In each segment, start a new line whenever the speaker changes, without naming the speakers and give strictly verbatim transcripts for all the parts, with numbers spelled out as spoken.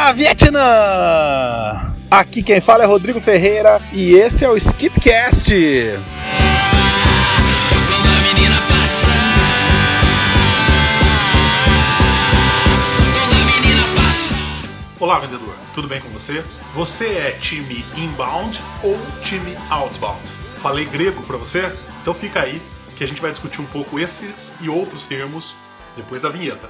Olá, Vietnã! Aqui quem fala é Rodrigo Ferreira e esse é o Skipcast.
Olá, vendedor, tudo bem com você? Você é time inbound ou time outbound? Falei grego pra você? Então fica aí que a gente vai discutir um pouco esses e outros termos depois da vinheta.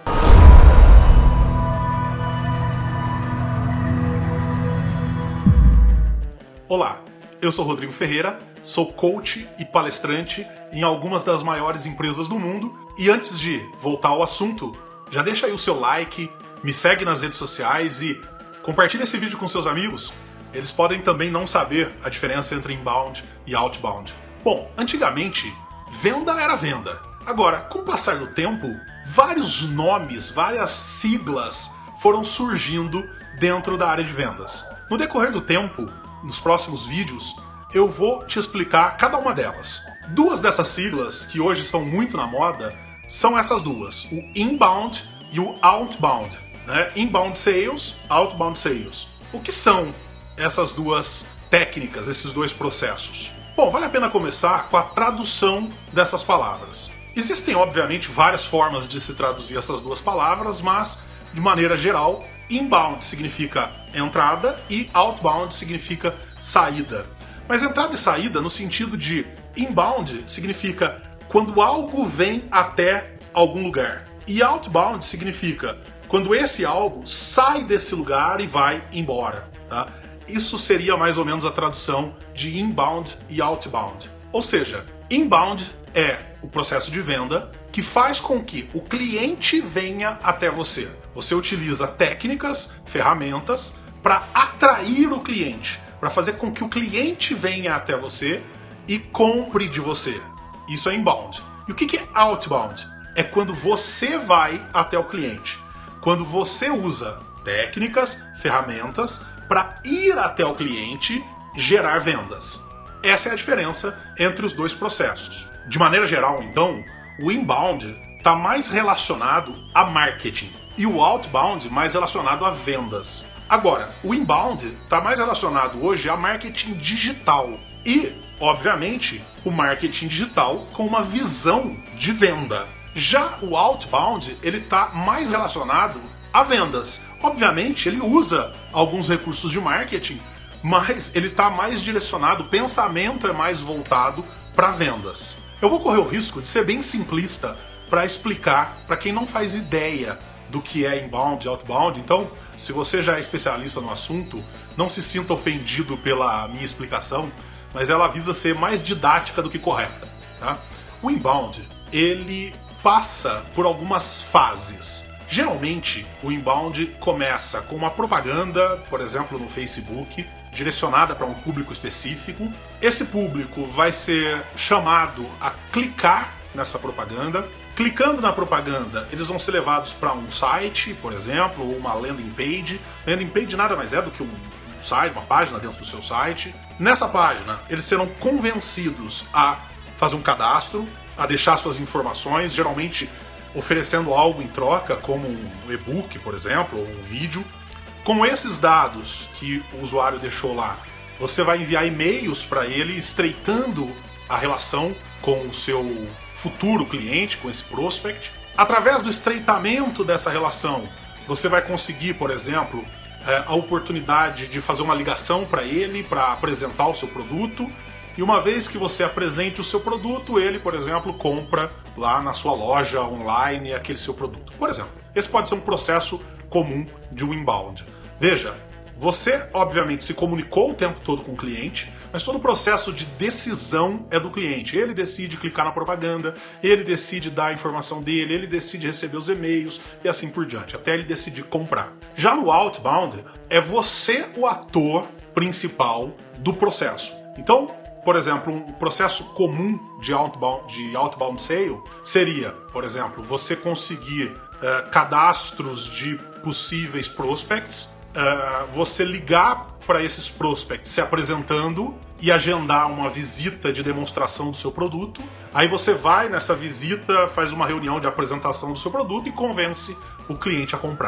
Olá, eu sou Rodrigo Ferreira, sou coach e palestrante em algumas das maiores empresas do mundo e antes de voltar ao assunto, já deixa aí o seu like, me segue nas redes sociais e compartilha esse vídeo com seus amigos. Eles podem também não saber a diferença entre inbound e outbound. Bom, antigamente, venda era venda. Agora, com o passar do tempo, vários nomes, várias siglas foram surgindo dentro da área de vendas. No decorrer do tempo, nos próximos vídeos, eu vou te explicar cada uma delas. Duas dessas siglas, que hoje estão muito na moda, são essas duas, o inbound e o outbound. Né? Inbound sales, outbound sales. O que são essas duas técnicas, esses dois processos? Bom, vale a pena começar com a tradução dessas palavras. Existem, obviamente, várias formas de se traduzir essas duas palavras, mas, de maneira geral, inbound significa entrada e outbound significa saída. Mas entrada e saída no sentido de inbound significa quando algo vem até algum lugar. E outbound significa quando esse algo sai desse lugar e vai embora. Tá? Isso seria mais ou menos a tradução de inbound e outbound. Ou seja, inbound é o processo de venda que faz com que o cliente venha até você. Você utiliza técnicas, ferramentas para atrair o cliente, para fazer com que o cliente venha até você e compre de você. Isso é inbound. E o que é outbound? É quando você vai até o cliente. Quando você usa técnicas, ferramentas para ir até o cliente gerar vendas. Essa é a diferença entre os dois processos. De maneira geral, então, o inbound está mais relacionado a marketing e o outbound mais relacionado a vendas. Agora, o inbound está mais relacionado hoje a marketing digital e, obviamente, o marketing digital com uma visão de venda. Já o outbound, ele está mais relacionado a vendas. Obviamente, ele usa alguns recursos de marketing, mas ele está mais direcionado, o pensamento é mais voltado para vendas. Eu vou correr o risco de ser bem simplista para explicar para quem não faz ideia do que é inbound e outbound. Então, se você já é especialista no assunto, não se sinta ofendido pela minha explicação, mas ela visa ser mais didática do que correta. Tá? O inbound, ele passa por algumas fases. Geralmente, o inbound começa com uma propaganda, por exemplo, no Facebook, direcionada para um público específico. Esse público vai ser chamado a clicar nessa propaganda. Clicando na propaganda, eles vão ser levados para um site, por exemplo, ou uma landing page. Landing page nada mais é do que um site, uma página dentro do seu site. Nessa página, eles serão convencidos a fazer um cadastro, a deixar suas informações, geralmente oferecendo algo em troca, como um e-book, por exemplo, ou um vídeo. Com esses dados que o usuário deixou lá, você vai enviar e-mails para ele, estreitando a relação com o seu futuro cliente, com esse prospect. Através do estreitamento dessa relação, você vai conseguir, por exemplo, a oportunidade de fazer uma ligação para ele, para apresentar o seu produto. E uma vez que você apresente o seu produto, ele, por exemplo, compra lá na sua loja online aquele seu produto. Por exemplo, esse pode ser um processo comum de um inbound. Veja, você obviamente se comunicou o tempo todo com o cliente, mas todo o processo de decisão é do cliente. Ele decide clicar na propaganda, ele decide dar a informação dele, ele decide receber os e-mails e assim por diante, até ele decidir comprar. Já no outbound, é você o ator principal do processo. Então, por exemplo, um processo comum de outbound, de outbound sale seria, por exemplo, você conseguir uh, cadastros de possíveis prospects, uh, você ligar para esses prospects se apresentando e agendar uma visita de demonstração do seu produto. Aí você vai nessa visita, faz uma reunião de apresentação do seu produto e convence o cliente a comprar.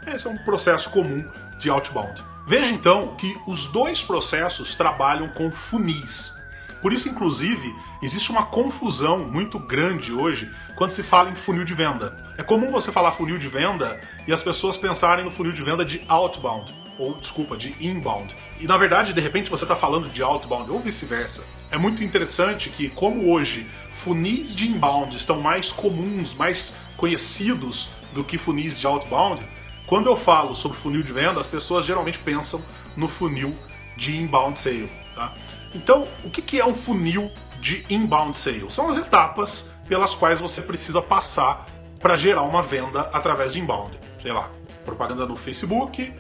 Esse é um processo comum de outbound. Veja então que os dois processos trabalham com funis. Por isso, inclusive, existe uma confusão muito grande hoje quando se fala em funil de venda. É comum você falar funil de venda e as pessoas pensarem no funil de venda de outbound, ou, desculpa, de inbound. E, na verdade, de repente você está falando de outbound ou vice-versa. É muito interessante que, como hoje funis de inbound estão mais comuns, mais conhecidos do que funis de outbound, quando eu falo sobre funil de venda, as pessoas geralmente pensam no funil de inbound sale, tá? Então, o que é um funil de inbound sale? São as etapas pelas quais você precisa passar para gerar uma venda através de inbound. Sei lá, propaganda no Facebook,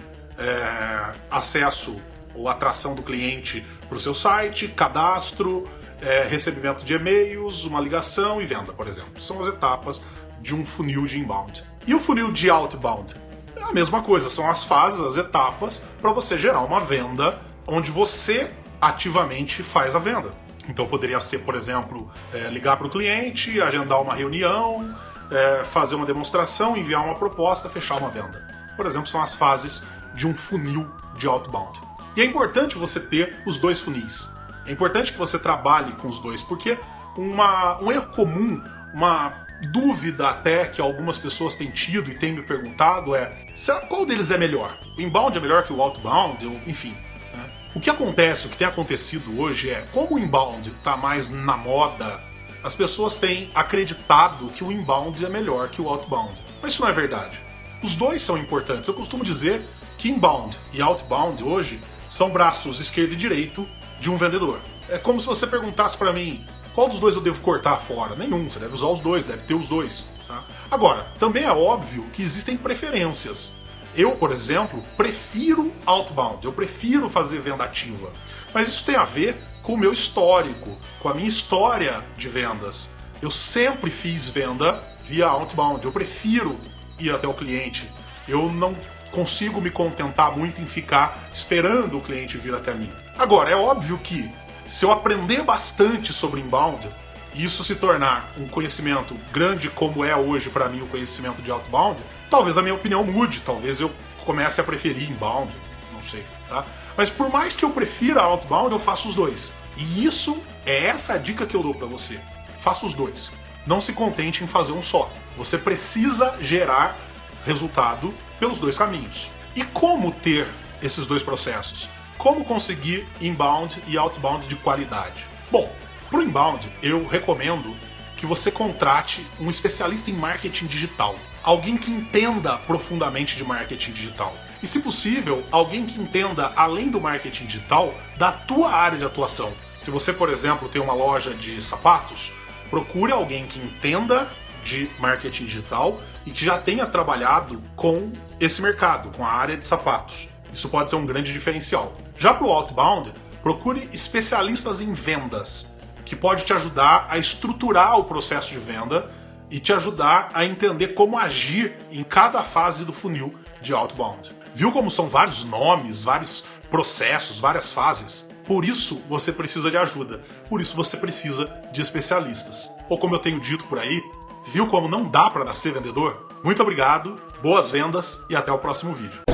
é, acesso ou atração do cliente para o seu site, cadastro, é, recebimento de e-mails, uma ligação e venda, por exemplo. São as etapas de um funil de inbound. E o funil de outbound? É a mesma coisa, são as fases, as etapas para você gerar uma venda onde você ativamente faz a venda. Então poderia ser, por exemplo, é, ligar para o cliente, agendar uma reunião, é, fazer uma demonstração, enviar uma proposta, fechar uma venda. Por exemplo, são as fases de um funil de outbound. E é importante você ter os dois funis. É importante que você trabalhe com os dois, porque uma, um erro comum, uma dúvida até que algumas pessoas têm tido e têm me perguntado é: será qual deles é melhor? O inbound é melhor que o outbound? Enfim. Né? O que acontece, o que tem acontecido hoje é, como o inbound está mais na moda, as pessoas têm acreditado que o inbound é melhor que o outbound. Mas isso não é verdade. Os dois são importantes. Eu costumo dizer que inbound e outbound hoje são braços esquerdo e direito de um vendedor. É como se você perguntasse para mim: qual dos dois eu devo cortar fora? Nenhum, você deve usar os dois, deve ter os dois. Tá? Agora, também é óbvio que existem preferências. Eu, por exemplo, prefiro outbound, eu prefiro fazer venda ativa. Mas isso tem a ver com o meu histórico, com a minha história de vendas. Eu sempre fiz venda via outbound, eu prefiro ir até o cliente. Eu não consigo me contentar muito em ficar esperando o cliente vir até mim. Agora, é óbvio que se eu aprender bastante sobre inbound e isso se tornar um conhecimento grande como é hoje para mim o conhecimento de outbound, talvez a minha opinião mude, talvez eu comece a preferir inbound, não sei, tá? Mas por mais que eu prefira outbound, eu faço os dois. E isso é essa a dica que eu dou para você. Faça os dois. Não se contente em fazer um só. Você precisa gerar resultado pelos dois caminhos. E como ter esses dois processos? Como conseguir inbound e outbound de qualidade? Bom, para o inbound eu recomendo que você contrate um especialista em marketing digital. Alguém que entenda profundamente de marketing digital. E, se possível, alguém que entenda, além do marketing digital, da tua área de atuação. Se você, por exemplo, tem uma loja de sapatos, procure alguém que entenda de marketing digital e que já tenha trabalhado com esse mercado, com a área de sapatos. Isso pode ser um grande diferencial. Já para o outbound, procure especialistas em vendas, que pode te ajudar a estruturar o processo de venda e te ajudar a entender como agir em cada fase do funil de outbound. Viu como são vários nomes, vários processos, várias fases? Por isso você precisa de ajuda, por isso você precisa de especialistas. Ou como eu tenho dito por aí, viu como não dá para nascer vendedor? Muito obrigado, boas vendas e até o próximo vídeo.